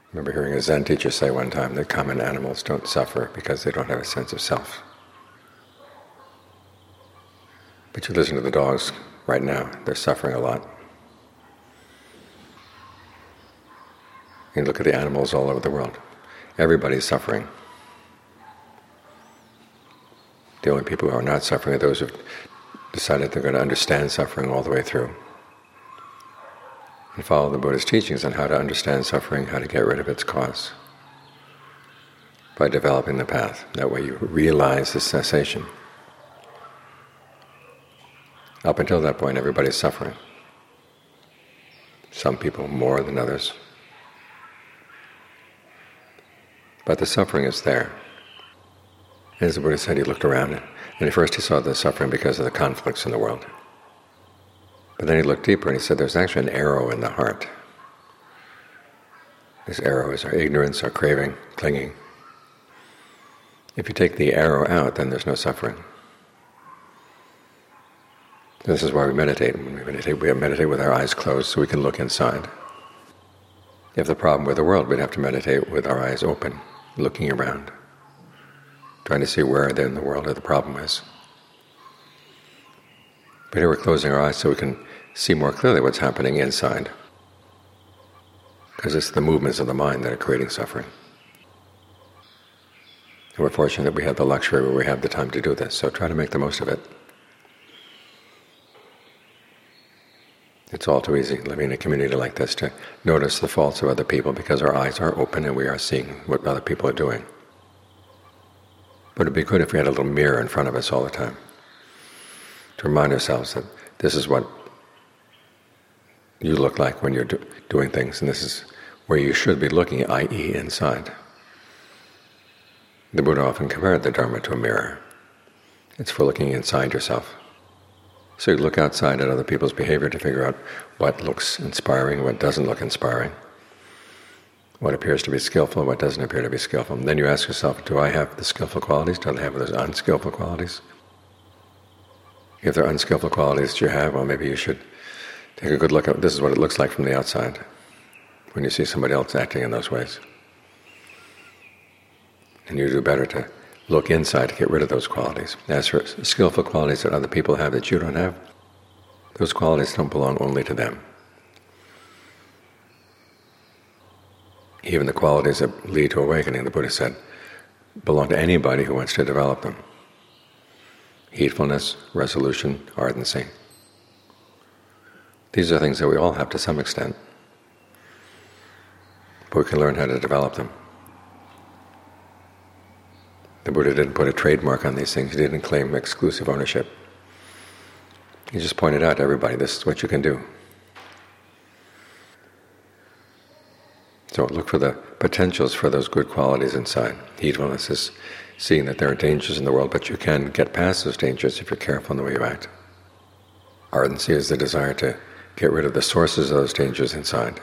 I remember hearing a Zen teacher say one time that common animals don't suffer because they don't have a sense of self. But you listen to the dogs right now, they're suffering a lot. You look at the animals all over the world. Everybody's suffering. The only people who are not suffering are those who've decided they're going to understand suffering all the way through and follow the Buddha's teachings on how to understand suffering, how to get rid of its cause by developing the path. That way you realize the cessation. Up until that point, everybody's suffering. Some people more than others. But the suffering is there. As the Buddha said, he looked around and at first he saw the suffering because of the conflicts in the world. But then he looked deeper and he said there's actually an arrow in the heart. This arrow is our ignorance, our craving, clinging. If you take the arrow out, then there's no suffering. This is why we meditate. When we meditate with our eyes closed so we can look inside. If the problem were the world, we'd have to meditate with our eyes open, looking around, trying to see where in the world the problem is. But here we're closing our eyes so we can see more clearly what's happening inside, because it's the movements of the mind that are creating suffering. And we're fortunate that we have the luxury where we have the time to do this, so try to make the most of it. It's all too easy living in a community like this to notice the faults of other people because our eyes are open and we are seeing what other people are doing. But it'd be good if we had a little mirror in front of us all the time to remind ourselves that this is what you look like when you're doing things, and this is where you should be looking, i.e. inside. The Buddha often compared the Dharma to a mirror. It's for looking inside yourself. So you look outside at other people's behavior to figure out what looks inspiring, what doesn't look inspiring, what appears to be skillful, what doesn't appear to be skillful. And then you ask yourself, do I have the skillful qualities? Do I have those unskillful qualities? If they're unskillful qualities that you have, well, maybe you should take a good look at this is what it looks like from the outside when you see somebody else acting in those ways. And you do better to look inside to get rid of those qualities. As for skillful qualities that other people have that you don't have, those qualities don't belong only to them. Even the qualities that lead to awakening, the Buddha said, belong to anybody who wants to develop them. Heedfulness, resolution, ardency. These are things that we all have to some extent, but we can learn how to develop them. The Buddha didn't put a trademark on these things. He didn't claim exclusive ownership. He just pointed out to everybody, this is what you can do. So look for the potentials for those good qualities inside. Heedfulness is seeing that there are dangers in the world, but you can get past those dangers if you're careful in the way you act. Ardency is the desire to get rid of the sources of those dangers inside.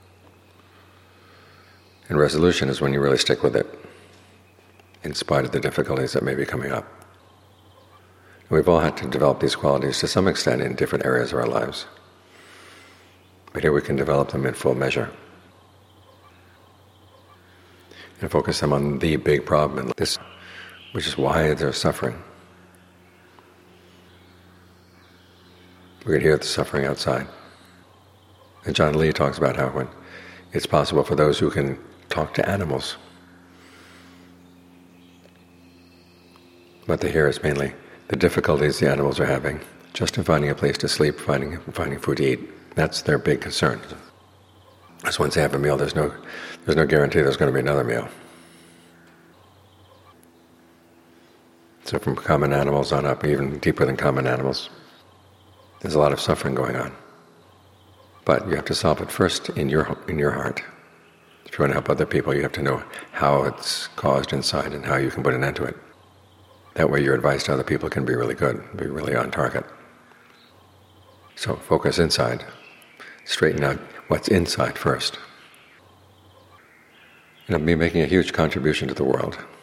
And resolution is when you really stick with it, in spite of the difficulties that may be coming up. And we've all had to develop these qualities to some extent in different areas of our lives. But here we can develop them in full measure. And focus them on the big problem in this, which is why there's suffering. We can hear the suffering outside. And John Lee talks about how when it's possible for those who can talk to animals, what they hear is mainly the difficulties the animals are having, just in finding a place to sleep, finding food to eat. That's their big concern. Because once they have a meal, there's no guarantee there's going to be another meal. So from common animals on up, even deeper than common animals, there's a lot of suffering going on. But you have to solve it first in your heart. If you want to help other people, you have to know how it's caused inside and how you can put an end to it. That way your advice to other people can be really good, be really on target. So focus inside. Straighten out what's inside first. And it'll be making a huge contribution to the world.